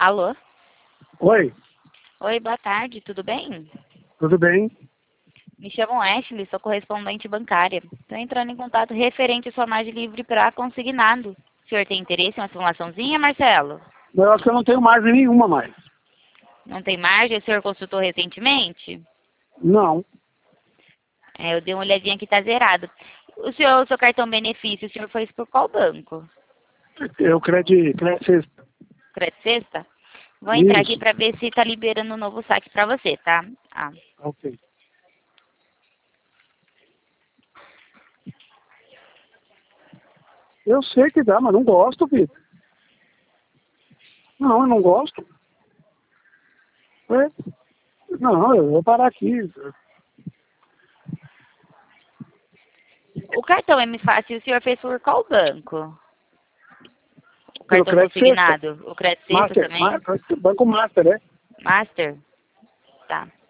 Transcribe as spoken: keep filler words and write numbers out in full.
Alô? Oi, Oi, boa tarde, tudo bem? tudo bem? Me chamo Ashley, sou correspondente bancária. Estou entrando em contato referente à sua margem livre para consignado. O senhor tem interesse em uma simulaçãozinha, Marcelo? Eu acho que eu não tenho margem nenhuma mais. Não tem margem? O senhor consultou recentemente? Não, É, eu dei uma olhadinha aqui, tá zerado. O senhor, o seu cartão benefício, o senhor fez por qual banco? eu crédito, crédito, Crédito Sexta? Vou entrar aqui isso, para ver se tá liberando um novo saque para você, tá? Ah, ok. Eu sei que dá, mas não gosto, Vitor. Não, eu não gosto. É. Não, eu vou parar aqui. o cartão M Fácil, o senhor fez por qual banco? O Pelo cartão crédito sexta. consignado? O Crédito Sexta Master, também? Ma- Banco Master, né? Master? Tá.